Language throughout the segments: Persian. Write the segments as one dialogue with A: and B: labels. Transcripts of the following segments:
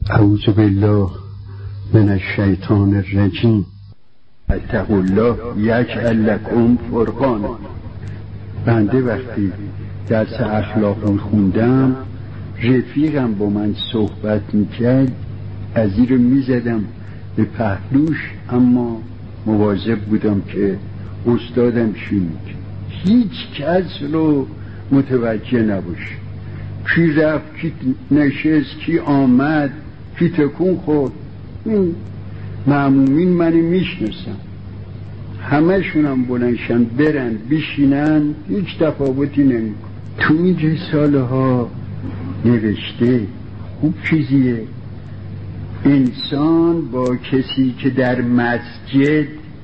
A: اعوذ بالله من الشیطان الرجیم. اتقوا الله یجعل لکم فرقانا. بنده وقتی درس اخلاق میخوندم رفیقم با من صحبت میکرد، از این رو میزدم به پهلوش، اما مواظب بودم که استادم چی میگه، هیچ کس رو متوجه نباشه، کی رفت کی نشست کی آمد کی تکون خورد. این معمومین منو میشناسن، همه شونم بلنشن برن بشینن، هیچ تفاوتی نمیکن. تو این رساله ها نوشته خوب چیزیه، انسان با کسی که در مسجد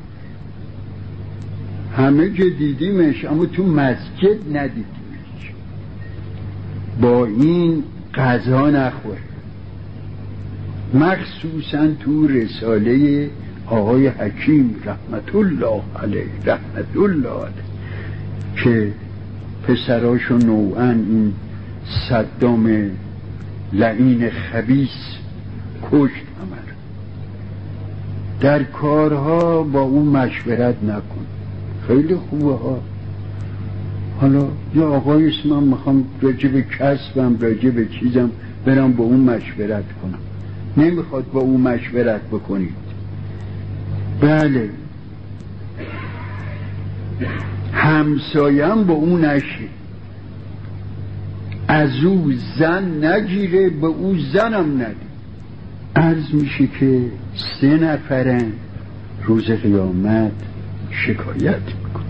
A: همه که دیدیمش اما تو مسجد ندیدیمش، با این غذا نخور. مخصوصا تو رساله آقای حکیم رحمت الله علیه که پسراشو نوعا این صدام لعین خبیث کشت همه. در کارها با اون مشورت نکن، خیلی خوبه ها. حالا یا آقای اسمم میخوام راجع به کسبم راجع به چیزم برم با اون مشورت کنم، نمیخواد با اون مشورت بکنید. بله همسایم با اون نشه، از او زن نگیره به او زنم نده. عرض میشه که 3 نفرن روز قیامت شکایت میکنه.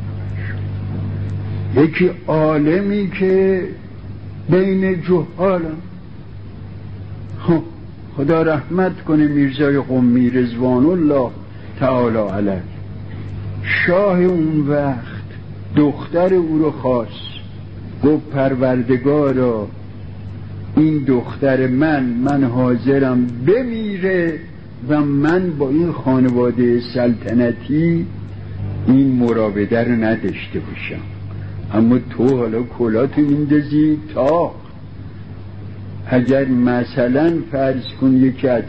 A: یکی عالمی که بین جهالم، خب خدا رحمت کنه میرزای قمی رضوان الله تعالی علیه، شاه اون وقت دختر او رو خواست، گفت پروردگارا این دختر من حاضرم بمیره و من با این خانواده سلطنتی این مراوده رو نداشته باشم، اما تو حالا کلاتو میندازی تا اگر مثلا فرض کن یکی از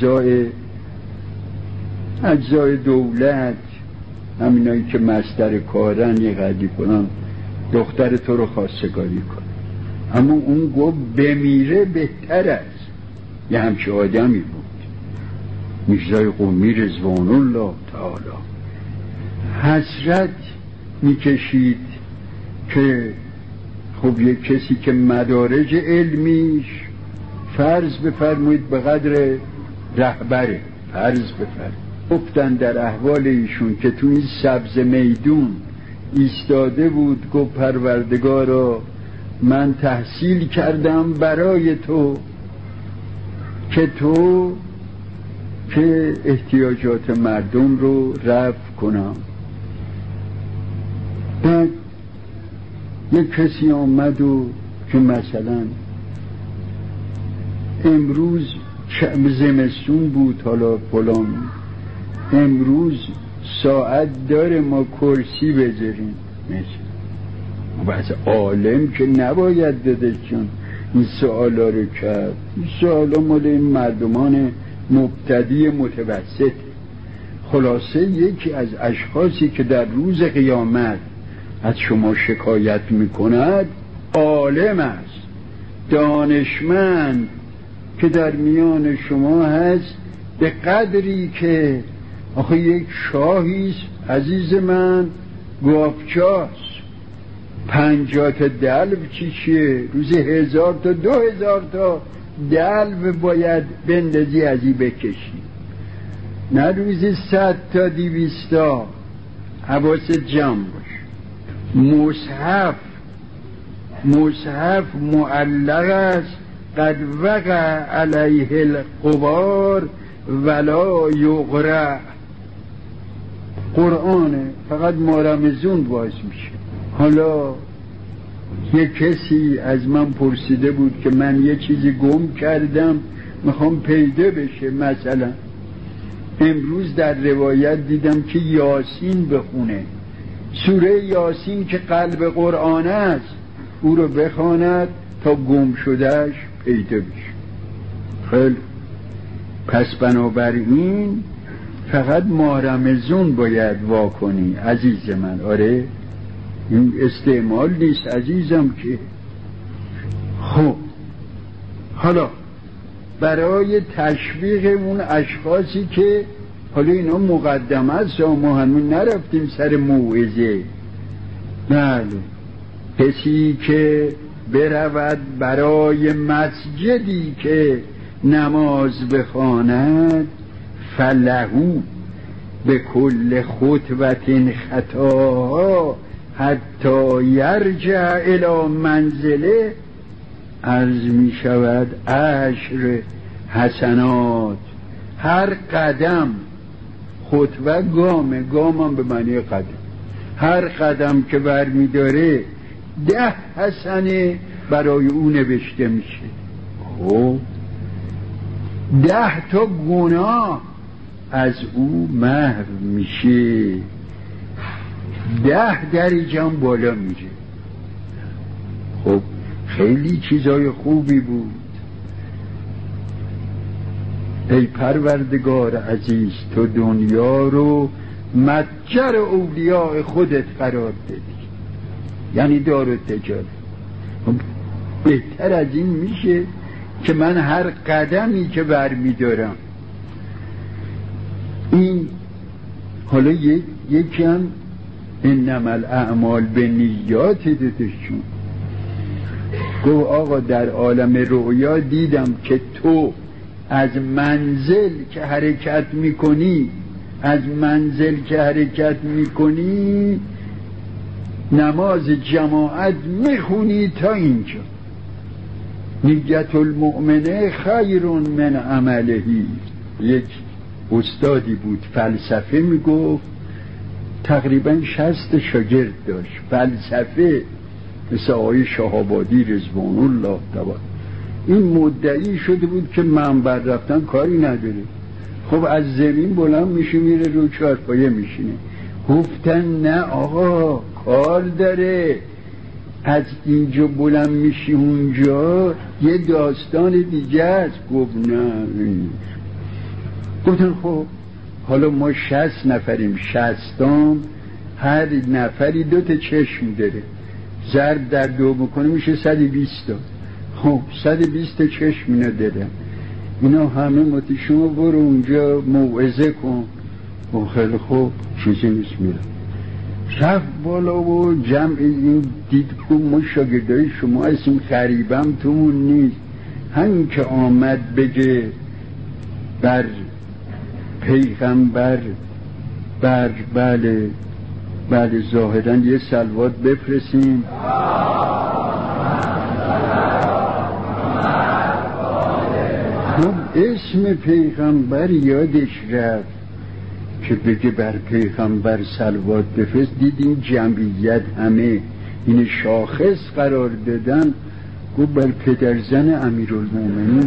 A: اجزای دولت، همینایی که مصدر کارن یه قدی کنن، دختر تو رو خواستگاری کن، اما اون گفت بمیره بهتر است. یه همچه آدمی بود میرزای قمی رضوان الله تعالی. حسرت میکشید که خب یک کسی که مدارج علمیش فرض بفرمایید به قدر رهبره، فرض بفرمایید گفتن در احوال ایشون که تو این سبز میدون ایستاده بود، گفت پروردگارا من تحصیل کردم برای تو که احتیاجات مردم رو رفع کنم. بعد یک کسی آمد و که مثلا امروز زمستون بود، حالا فلان امروز ساعت داره ما کرسی بذاریم، بس عالم که نباید داده چون این سوالا رو کرد. این سوالا مال این مردمان مبتدی متوسط. خلاصه یکی از اشخاصی که در روز قیامت از شما شکایت میکند عالم است، دانشمند که در میان شما هست، به قدری که آخه یک شاهیست عزیز من، گاوچاست، 50 تا دلو چیه روزی 1000 تا 2000 تا دلو باید بندازی ازی بکشی، نه روزی 100 تا 200 تا. حواست جمع باش. مصحف معلق است، قد وقع علیه الغبار ولا یقرأ. قرآنه، فقط مارمزون باز میشه. حالا یک کسی از من پرسیده بود که من یه چیزی گم کردم میخوام پیدا بشه، مثلا امروز در روایت دیدم که یاسین بخونه، سوره یاسین که قلب قرآن است، او رو بخواند تا گم شدهش پیدا بشه. خیلی پس بنابراین فقط مارمزون باید واکنی عزیز من. آره این استعمال نیست عزیزم که. خب حالا برای تشویق اون اشخاصی که حالا اینا مقدمه است، ما هنوز نرفتیم سر موعظه. بله، کسی که برود برای مسجدی که نماز بخواند فلهو به کل خطوة خطاها حتی یرجع الی منزله، عرض می شود 10 حسنات. هر قدم، خطوه گامم به معنی قدم، هر قدم که برمی داره 10 حسنه برای او نوشته میشه. خب 10 تا گناه از او محو میشه، 10 درجه هم بالا میره. خب خیلی چیزای خوبی بود. ای پروردگار عزیز، تو دنیا رو متجر اولیاء خودت قرار دادی، یعنی دارالتجارت. بهتر از این میشه که من هر قدمی که برمیدارم این حالا یکم انما الاعمال بالنیات دادشون گفت آقا در عالم رؤیا دیدم که تو از منزل که حرکت میکنی نماز جماعت میخونی تا اینجا. نیت المؤمنه خیر من عملهی. یک استادی بود فلسفه میگفت، تقریبا 60 شاگرد داشت فلسفه، مثل آقای شهابادی رضوان الله تعالی. این مدعی شده بود که منبر رفتن کاری نداره. خب از زمین بلند میشه میره رو چهارپایه میشینه. گفتن نه آقا کار داره، از اینجا بلند میشی اونجا یه داستان دیگه است. گفت نه. گفتن خب حالا ما 60 نفریم، 60ام هر نفری 2 تا چشم داره، ضرب در 2 بکنه میشه 120 تا. خب 120 تا چشم اینا دادن، اینا همه متی شما برو اونجا موعظه کن. و خیلی خوب چیزی نیست میرم. رفت بالا و جمع این دید که ما شاگردای شما هستیم، خریبم تومون نیست. همین که آمد بگه بر پیغمبر بله ظاهرا یه صلوات بفرستیم. خب اسم پیغمبر یادش رفت که بگه بر پیغمبر صلوات بفرست. دید این جمعیت همه این شاخص قرار دادن، گفت بر پدرزن امیرالمومنین.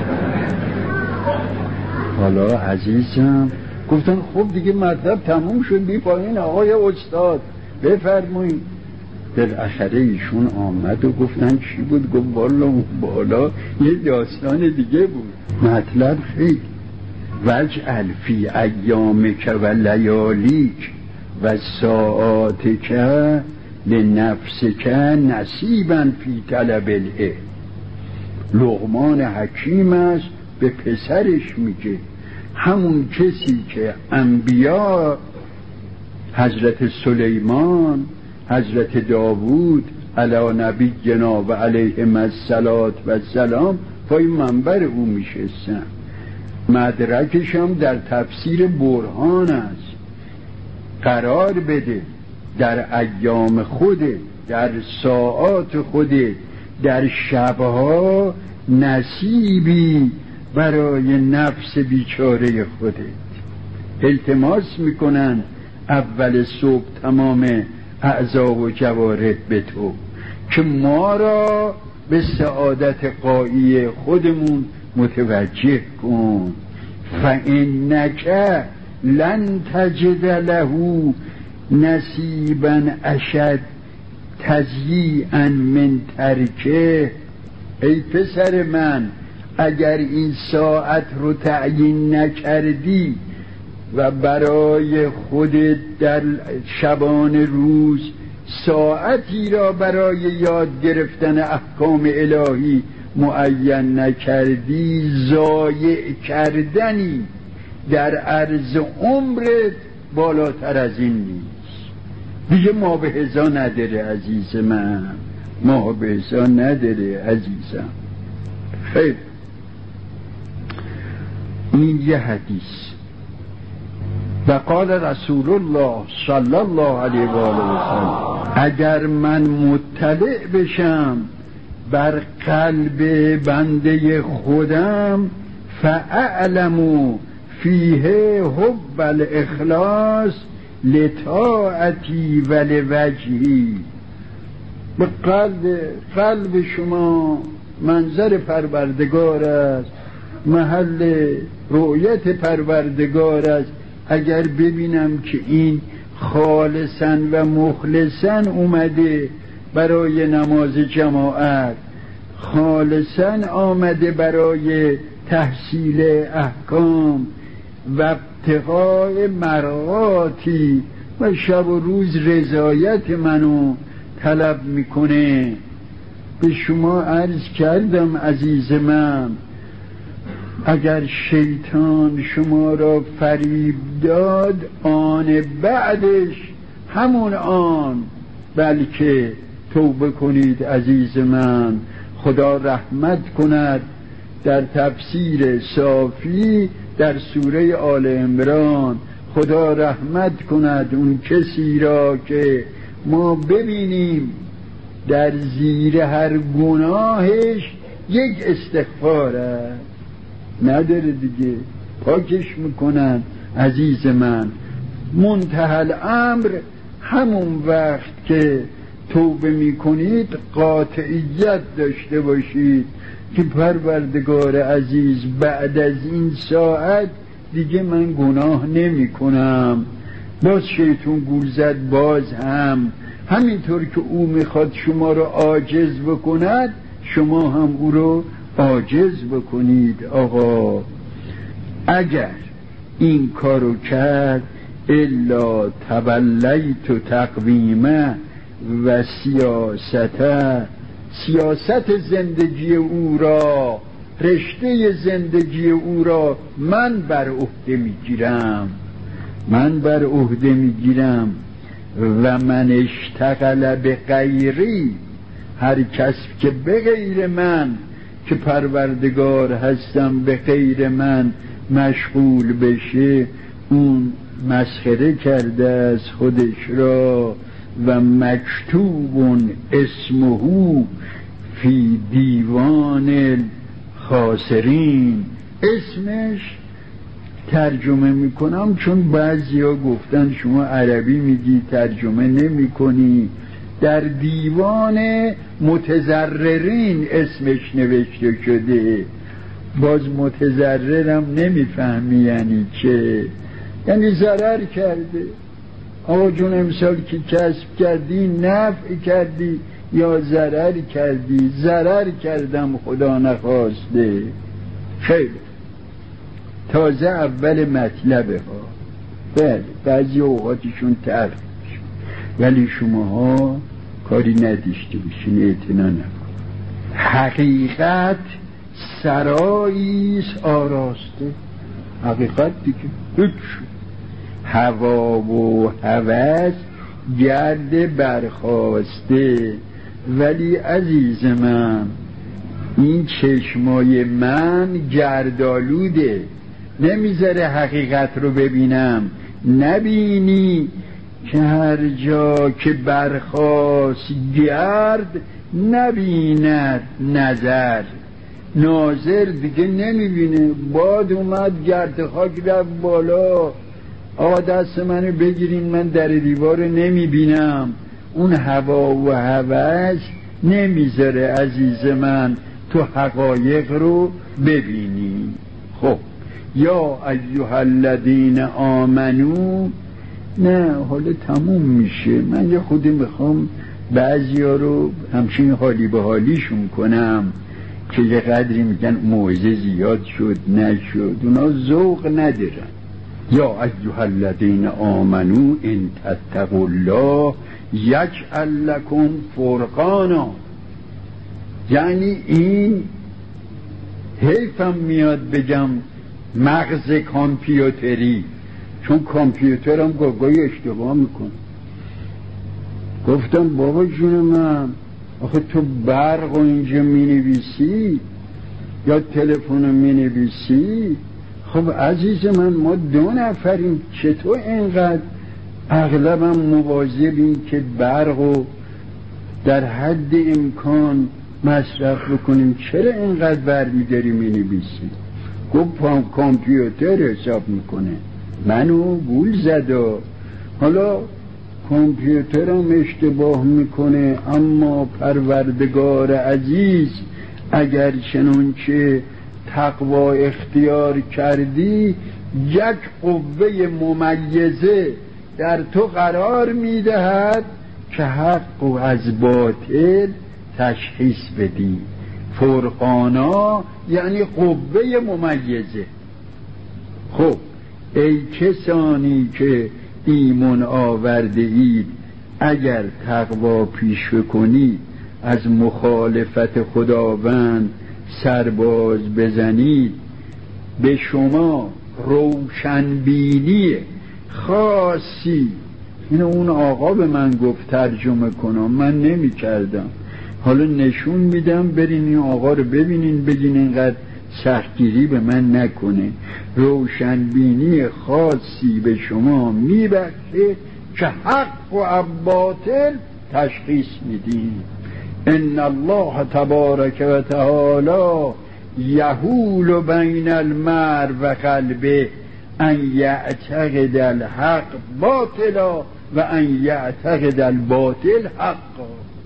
A: حالا عزیزم گفتن خب دیگه مطلب تموم شد، بی پایین آقای استاد بفرمایید. بالاخره ایشون آمد و گفتن چی بود؟ گفت والا اون بالا یه داستان دیگه بود. مطلب خیلی وجعل فی ایامک و لیالیک و ساعاتک لنفسک نصیبا فی طلب العلم. لقمان حکیم است، به پسرش میگه همون کسی که انبیا حضرت سلیمان، حضرت داوود علی نبینا و علیهم الصلاة و السلام پای منبر او میشستن. مدرکش هم در تفسیر برهان است. قرار بده در ایام خوده، در ساعات خوده، در شبها نصیبی برای نفس بیچاره خودت. التماس میکنن اول صبح تمام اعضا و جوارح به تو که ما را به سعادت غایی خودمون متوجه کن. فإنک لن تجد له نصیبا اشد تضییعا من ترکه. ای پسر من اگر این ساعت رو تعیین نکردی و برای خودت در شبان روز ساعتی را برای یاد گرفتن احکام الهی معین نکردی، ضایع کردنی در عرض عمرت بالاتر از این نیست. دیگه ما به هزا نداره عزیز من، ما به هزا نداره عزیزم. خیلی این یه حدیث. و قال رسول الله صلی الله علیه و آله و سلم اگر من مطلع بشم بر قلب بنده خودم فاعلم فیه حب الاخلاص لطاعتی و لوجهی. به قلب شما منظر پروردگار است، محل رؤیت پروردگار است. اگر ببینم که این خالصاً و مخلصاً اومده برای نماز جماعت، خالصاً آمده برای تحصیل احکام و ابتغاء مرضاتی و شب و روز رضایت منو طلب میکنه. به شما عرض کردم عزیز من، اگر شیطان شما را فریب داد آن بعدش همون آن بلکه توبه کنید عزیز من. خدا رحمت کند. در تفسیر صافی در سوره آل عمران خدا رحمت کند اون کسی را که ما ببینیم در زیر هر گناهش یک استغفار است، نداره دیگه، پاکش میکنن عزیز من. منتهی الامر همون وقت که توبه میکنید قاطعیت داشته باشید که پروردگار عزیز بعد از این ساعت دیگه من گناه نمی کنم. باز شیطان گول زد، باز همینطور که او میخواد شما رو عاجز بکند شما هم او رو عاجز بکنید. آقا اگر این کارو کرد الا تولیت تقویمه و سیاست زندگی او را، رشته زندگی او را من بر عهده میگیرم و من اشتغل به غیری، هر کس که به غیر من که پروردگار هستم به غیر من مشغول بشه اون مسخره کرده از خودش را. و مکتوب اسمه فی دیوان خاسرین، اسمش ترجمه میکنم چون بعضیا گفتن شما عربی میگی ترجمه نمی کنی، در دیوان متضررین اسمش نوشته شده. باز متضررم نمیفهمی یعنی چه، یعنی ضرر کرده. آقا جون امسال که کسب کردی نفع کردی یا ضرر کردی؟ ضرر کردم خدا نخواسته. خیلی تازه اول مطلبه ها، بله بعضی اوقاتشون تلخ ولی شماها کاری نداشته باشین، اعتنا نکن. حقیقت سراییست آراسته، حقیقت دیگه هیچ. هوا و هوس گرد برخاسته. ولی عزیز من این چشمای من گردآلوده، نمیذاره حقیقت رو ببینم. نبینی که هر جا که برخاست گرد نبیند نظر، ناظر دیگه نمیبینه. باد اومد گرد خاک رفت بالا، آقا دست منو بگیرین من در دیوار نمیبینم. اون هوا و هوس نمیذاره عزیز من تو حقایق رو ببینی. خب یا ایها الذین آمنو، نه حالا تموم میشه، من یه خودی میخوام بعضیا رو همچین حالی به حالیشون کنم. که یه قدری میگن موعظه زیاد شد نشد، اونا ذوق ندارن. یا ایها الذین آمنو ان تتقوا الله یجعل لکم فرقانا. یعنی این حیفم میاد بگم مغز کامپیوتری، چون کامپیوترم گاهی اشتباه میکنه. گفتم بابا جون من، آخه تو برق و اینجا مینویسی یا تلفن مینویسی؟ خب عزیز من، ما 2 نفریم، چطور اینقدر اغلبم مواظبیم که برق و در حد امکان مصرف بکنیم، چرا اینقدر برمیداری مینویسی؟ گفت کامپیوتر حساب میکنه. منو گول زدا. حالا کامپیوترم اشتباه میکنه، اما پروردگار عزیز اگر چنانچه تقوا اختیار کردی، یک قوه ممیزه در تو قرار میدهد که حق و از باطل تشخیص بدی. فرقانا یعنی قوه ممیزه. خب ای کسانی که ایمان آورده اید، اگر تقوا پیش کنید، از مخالفت خداوند سرباز بزنید، به شما روشنبینی خاصی، اینو اون آقا به من گفت ترجمه کنم، من نمی کردم، حالا نشون میدم، برین این آقا رو ببینین، بگین اینقدر سختگیری به من نکنه. روشنبینی خاصی به شما میبخشه که حق و باطل تشخیص میدین. ان الله تبارک و تعالی یحول بین المرء و قلبه ان یعتقد الحق باطلا و ان یعتقد الباطل حقا.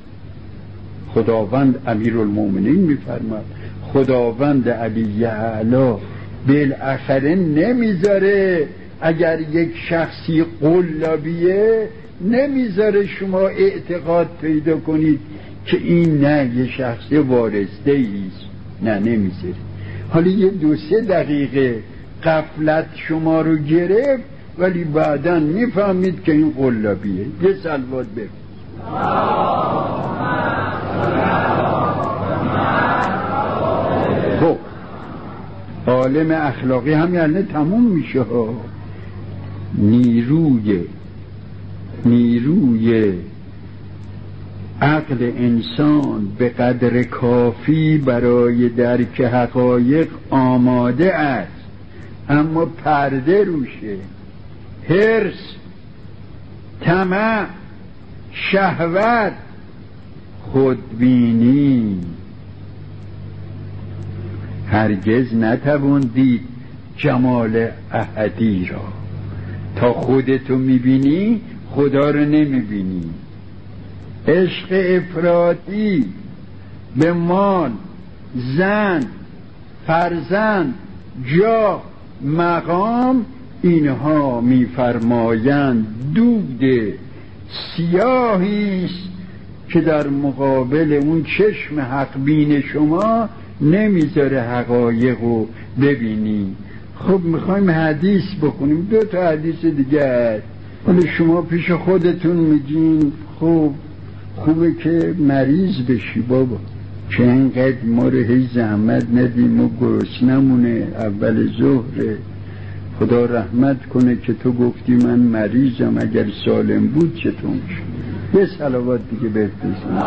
A: خداوند امیرالمومنین میفرماد، خداوند علی اعلی بالاخره نمیذاره اگر یک شخصی قلابیه، نمیذاره شما اعتقاد پیدا کنید که این نه یه شخص وارسته ایست، نه نمیذاره. حالا یه 2-3 دقیقه غفلت شما رو گرفت، ولی بعداً میفهمید که این قلابیه. یه صلوات بگو. خب عالم اخلاقی هم یعنی تموم میشه ها. نیروی عقل انسان به قدر کافی برای درک حقایق آماده است، اما پرده روشه. حرص، طمع، شهوت، خودبینی. هرگز نتوان دید جمال احدی را. تا خودتو میبینی خدا رو نمیبینی. عشق افراطی به مال، زن، فرزند، جاه، مقام، اینها میفرمایند دود سیاهیست که در مقابل اون چشم حق بین شما نمیذاره حقایق رو ببینی. خب میخوایم حدیث بکنیم، 2 تا حدیث دیگه هست، ولی شما پیش خودتون میگین خب خوبه که مریض بشی بابا، که اینقدر ما رو هی زحمت ندیم و گرسنمونه، اول ظهره، خدا رحمت کنه که تو گفتی من مریضم، اگر سالم بود چطور میشه؟ یه صلوات دیگه بفرستیم.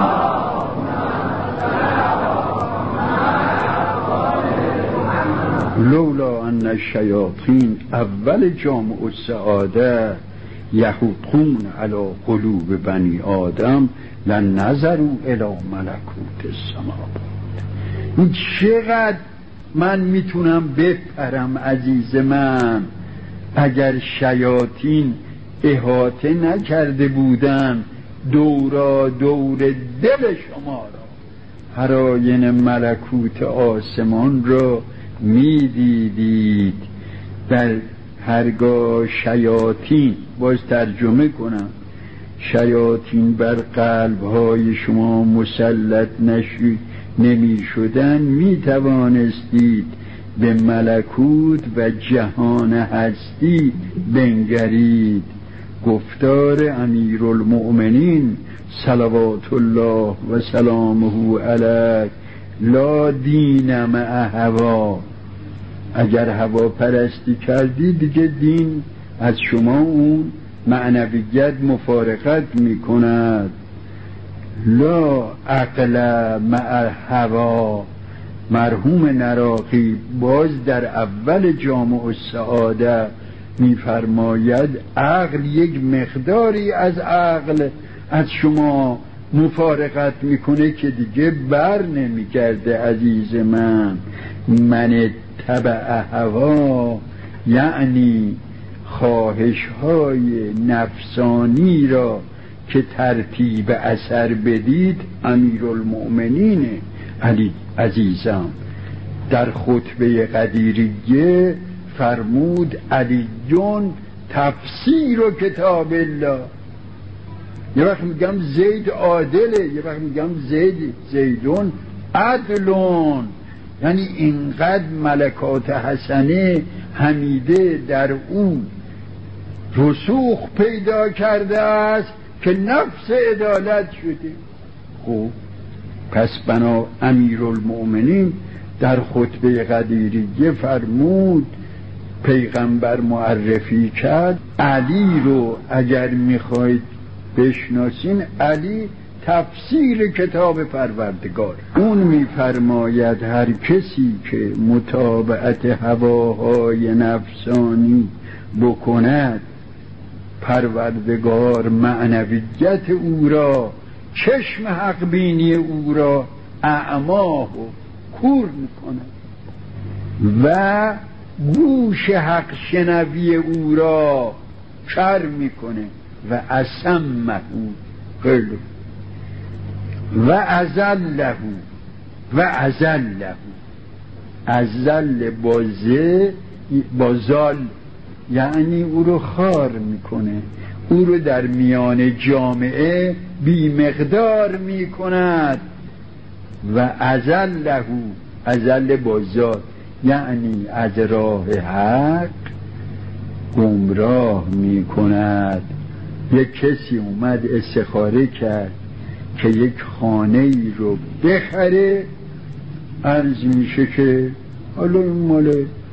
A: لولا ان الشیاطین اول جامع السعاده یحقون علی قلوب بنی آدم لنظروا الی ملکوت السماوات. این چقدر من میتونم بپرم عزیز من، اگر شیاطین احاطه نکرده بودن دورا دور دل شما را، هراین ملکوت آسمان را میدیدید. در هرگاه شیاطین، باز ترجمه کنم، شیاطین بر قلبهای شما مسلط نمی شدن می توانستید به ملکوت و جهان هستی بنگرید. گفتار امیرالمؤمنین صلوات الله و سلامه علیه: لا دین مع هوا. اگر هوا پرستی کردی دیگه دین از شما اون معنویت مفارقت می کند. لا عقل مع هوا. مرحوم نراقی باز در اول جامع السعاده می‌فرماید عقل یک مقداری از عقل از شما مفارقت میکنه که دیگه بر نمیگرده. عزیز من تبع هوا یعنی خواهش‌های نفسانی را که ترتیب اثر بدید. امیرالمؤمنین علی عزیزم در خطبه قدیریه فرمود علیون تفسیر و کتاب الله. یه وقت میگم زید عادله، یه وقت میگم زیدون عدلون. یعنی اینقدر ملکات حسنه حمیده در اون رسوخ پیدا کرده است که نفس عدالت شده. خب پس بنا امیرالمؤمنین در خطبه قدیریه فرمود، پیغمبر معرفی کرد علی رو اگر میخواید بشناسین، علی تفسیر کتاب پروردگار. اون میفرماید هر کسی که متابعت هواهای نفسانی بکند، پروردگار معنویت او را، چشم حق بینی او را اعماه و کور میکند و گوش حق شنوی او را کر میکنه و اسمه قلب و ازله ازل با زال یعنی او رو خار میکنه، او رو در میان جامعه بی مقدار میکند. و ازل با زال یعنی از راه حق گمراه میکند. یک کسی اومد استخاره کرد که یک خانه ای رو بخره، عرض میشه که حالا این مال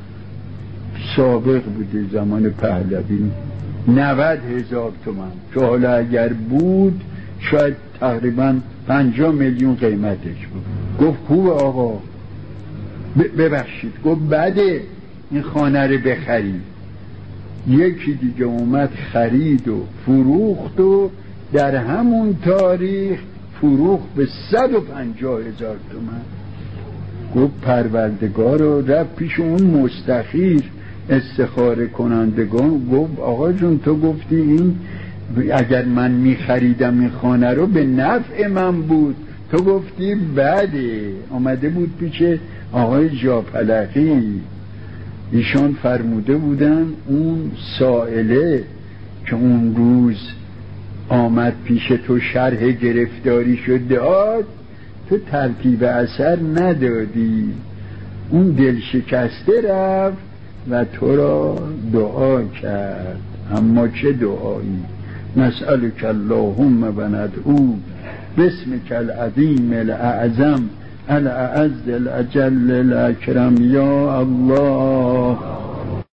A: سابق بوده زمان پهلوی 90,000 تومان، که حالا اگر بود شاید تقریبا 50 میلیون قیمتش بود. گفت خوب آقا ببخشید. گفت بده این خانه رو بخرید. یکی دیگه اومد خرید و فروخت و در همون تاریخ فروخت به 150,000 تومان. گفت پروردگار رو رفت پیش اون مستخیر استخاره کنندگان، گفت آقا جون تو گفتی این اگر من میخریدم این خانه رو به نفع من بود، تو گفتی بده. آمده بود پیش آقای جاپلقی، ایشان فرموده بودن اون سائله که اون روز آمد پیش تو شرح گرفتاری شد داد، تو ترتیب اثر ندادی، اون دل شکسته رفت و تو را دعا کرد. اما چه دعایی؟ نسألک اللهم و ندعو باسمک العظیم الاعظم الاعز الاجل الاکرم یا الله.